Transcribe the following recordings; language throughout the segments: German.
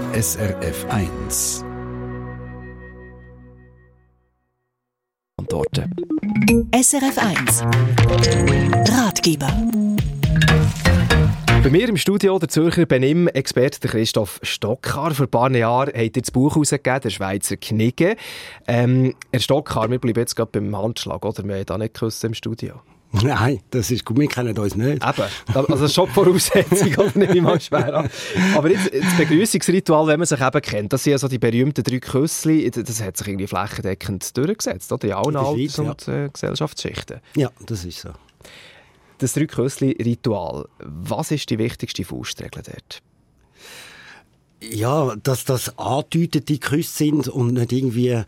SRF 1. Antworten. SRF 1 Ratgeber. Bei mir im Studio der Zürcher Benim-Experte Christoph Stockar. Vor ein paar Jahren hat er das Buch herausgegeben, «Der Schweizer Knigge». Herr Stockar, wir bleiben jetzt gerade beim Handschlag, oder? Wir haben da nicht geküsst im Studio. Nein, das ist gut, wir kennen uns nicht. Eben, also das ist schon die Voraussetzung, oder nehme ich mal schwer an. Aber jetzt, das Begrüßungsritual, wenn man sich eben kennt, das sind ja so die berühmten 3 Küssli, das hat sich irgendwie flächendeckend durchgesetzt, oder? In allen Alters- und Gesellschaftsschichten. Ja, das ist so. Das 3 Küssli-Ritual, was ist die wichtigste Faustregel dort? Ja, dass das angedeutete Küsse sind und nicht irgendwie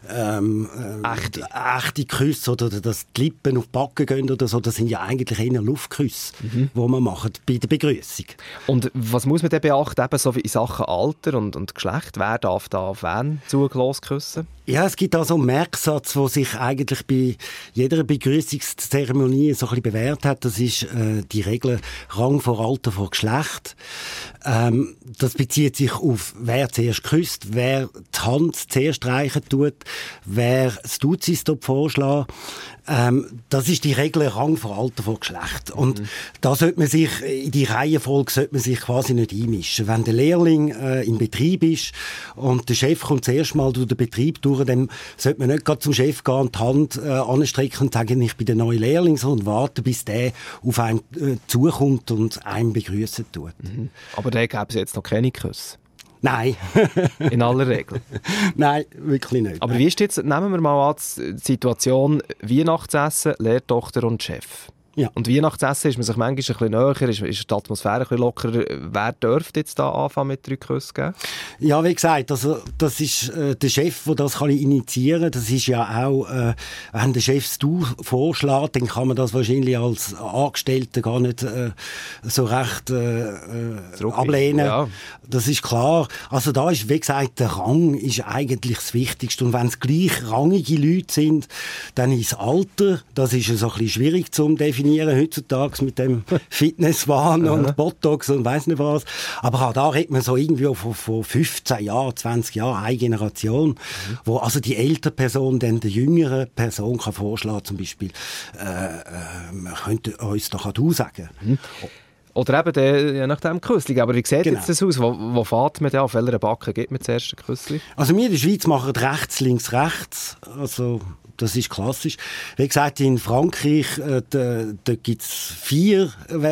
echte Küsse oder dass die Lippen auf die Backen gehen oder so. Das sind ja eigentlich eher Luftküsse, die man macht bei der Begrüßung. Und was muss man denn beachten, eben so in Sachen Alter und Geschlecht? Wer darf da auf wen zugelassen küssen? Ja, es gibt also einen Merksatz, der sich eigentlich bei jeder Begrüßungszeremonie so ein bisschen bewährt hat. Das ist die Regel Rang vor Alter vor Geschlecht. Das bezieht sich auf, wer zuerst küsst, wer die Hand zuerst reichen tut, wer das Duzis vorschlägt. Das ist die Regel Rang vor Alter vor Geschlecht. Und da sollte man sich, in die Reihenfolge sollte man sich quasi nicht einmischen. Wenn der Lehrling im Betrieb ist und der Chef kommt zuerst mal durch den Betrieb durch, dann sollte man nicht gerade zum Chef gehen und die Hand anstrecken und sagen, ich bin der neue Lehrling, sondern warten, bis der auf einen zukommt und einen begrüßen tut. Aber da gäbe es jetzt noch keine Küsse. Nein. In aller Regel. Nein, wirklich nicht. Aber wie ist jetzt, nehmen wir mal an, die Situation Weihnachtsessen, Lehrtochter und Chef. Ja. Und Weihnachtsessen ist man sich manchmal ein bisschen näher, ist die Atmosphäre ein bisschen lockerer. Wer dürfte jetzt da anfangen mit 3 Küssen geben? Ja, wie gesagt, also, das ist der Chef, der das kann initiieren kann. Das ist ja auch, wenn der Chef es vorschlägt, dann kann man das wahrscheinlich als Angestellter gar nicht so recht ablehnen. Ja. Das ist klar. Also da ist, wie gesagt, der Rang ist eigentlich das Wichtigste. Und wenn es gleich rangige Leute sind, dann ist das Alter, das ist so ein bisschen schwierig zu definieren heutzutage mit dem Fitnesswahn und Botox und weiss nicht was. Aber auch da redet man so irgendwie von 15 Jahren, 20 Jahren, eine Generation, wo also die ältere Person dann der jüngeren Person kann vorschlagen, zum Beispiel, man könnte uns doch du sagen. Oder eben je nachdem Küssli. Aber wie sieht jetzt das aus? Wo fährt man da? Auf welcher Backe gibt man zuerst ein Küssli? Also wir in der Schweiz machen rechts, links, rechts. Also das ist klassisch. Wie gesagt, in Frankreich da gibt's 4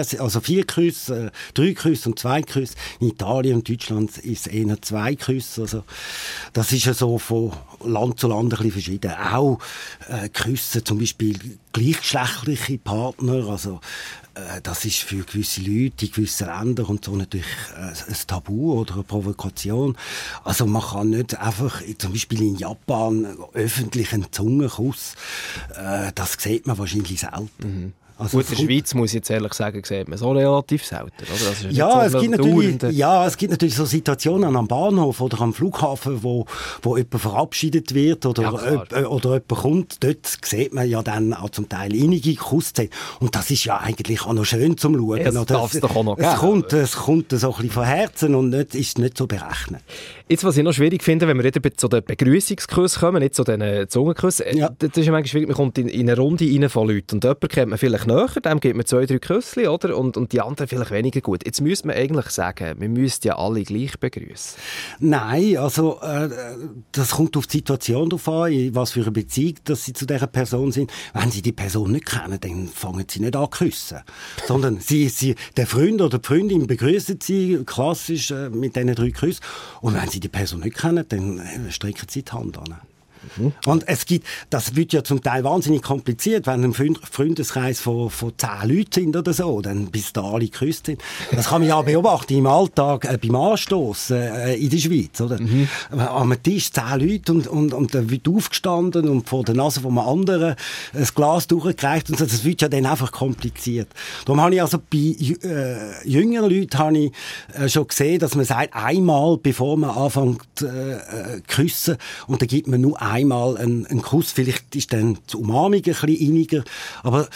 Küsse, 3 Küsse und 2 Küsse. In Italien und Deutschland ist es eher 2 Küsse. Also, das ist ja so von Land zu Land ein bisschen verschieden. Auch Küsse, zum Beispiel gleichgeschlechtliche Partner, also das ist für gewisse Leute in gewissen Ländern und so natürlich ein Tabu oder eine Provokation. Also man kann nicht einfach, zum Beispiel in Japan, öffentlich einen Zungenkuss, das sieht man wahrscheinlich selten. Also gut, in der Schweiz, muss ich jetzt ehrlich sagen, sieht man so relativ selten. Oder? Das ist ja, so es gibt natürlich so Situationen am Bahnhof oder am Flughafen, wo jemand verabschiedet wird oder jemand kommt. Dort sieht man ja dann auch zum Teil einige Kussszenen. Und das ist ja eigentlich auch noch schön zum Schauen. Ja, das darf es doch auch noch geben. Es kommt so ein bisschen von Herzen und ist nicht so berechnet. Jetzt, was ich noch schwierig finde, wenn wir wieder zu den Begrüßungsküssen kommen, nicht zu den Zungenküssen, das ist ja manchmal schwierig, man kommt in eine Runde rein von Leuten und jemand kennt man vielleicht näher, dem gibt man 2, 3 Küssli, oder? Und die anderen vielleicht weniger gut. Jetzt müsste man eigentlich sagen, wir müssten ja alle gleich begrüßen. Nein, also das kommt auf die Situation drauf an, in was für eine Beziehung dass sie zu dieser Person sind. Wenn sie die Person nicht kennen, dann fangen sie nicht an zu küssen. Sondern der Freund oder die Freundin begrüßen sie klassisch mit diesen 3 Küssen. Und wenn sie die Person nicht kennen, dann strecken sie die Hand an. Und das wird ja zum Teil wahnsinnig kompliziert, wenn ein Freundeskreis von 10 Leuten sind oder so, dann bis da alle geküsst sind. Das kann man ja beobachten im Alltag beim Anstoss in der Schweiz, oder? Am Tisch 10 Leute und dann wird aufgestanden und vor der Nase von einem anderen ein Glas durchgereicht und so. Das wird ja dann einfach kompliziert. Darum habe ich also bei jüngeren Leuten habe ich schon gesehen, dass man sagt, einmal bevor man anfängt zu küssen und dann gibt man nur einmal einen Kuss, vielleicht ist dann die Umarmung ein bisschen inniger, aber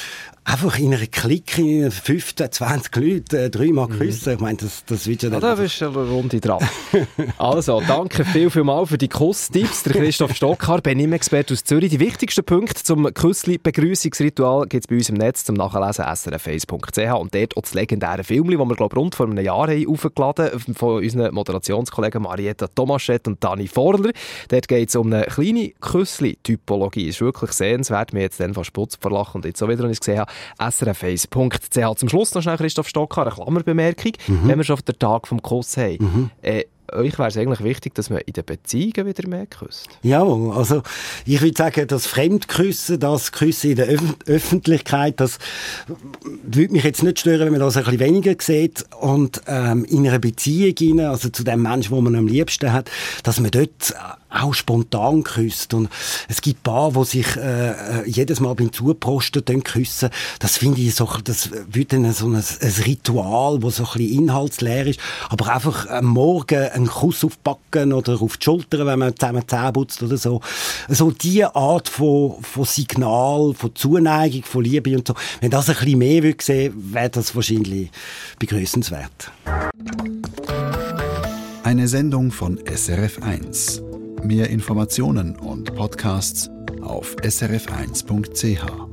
einfach in einer Clique, in 15, 20 Leute 3-mal küssen. Ich meine, das wird ja dann... Da bist du eine Runde dran. Also, danke vielmals für die Kusstipps. Der Christoph Stockar, Benim-Experte aus Zürich. Die wichtigsten Punkte zum Küssli-Begrüssungsritual gibt es bei uns im Netz zum Nachlesen srf1.ch und dort auch das legendäre Film, das wir, glaube ich, rund vor einem Jahr haben aufgeladen haben, von unseren Moderationskollegen Marietta Tomaschett und Dani Forler. Dort geht es um eine kleine Küssli-Typologie. Ist wirklich sehenswert. Mir jetzt dann fast Putz verlachen und jetzt so wieder, als ich gesehen habe, srf1.ch. Zum Schluss noch schnell, Christoph Stockar, eine Klammerbemerkung, wenn wir schon auf den Tag vom Kuss haben. Euch wäre es eigentlich wichtig, dass man in den Beziehungen wieder mehr küsst? Ja, also ich würde sagen, das Fremdküssen, das Küssen in der Öffentlichkeit, das würde mich jetzt nicht stören, wenn man das ein bisschen weniger sieht. Und in einer Beziehung, also zu dem Menschen, den man am liebsten hat, dass man dort auch spontan küsst. Und es gibt Paare, die sich jedes Mal beim Zuprosten küssen. Das finde ich so, das wird dann so ein Ritual, das so ein bisschen inhaltsleer ist. Aber einfach am Morgen einen Kuss aufpacken oder auf die Schulter, wenn man zusammen Zähne putzt oder so. So diese Art von Signal, von Zuneigung, von Liebe und so. Wenn das ein bisschen mehr würde sehen, wäre das wahrscheinlich begrüßenswert. Eine Sendung von SRF1. Mehr Informationen und Podcasts auf srf1.ch.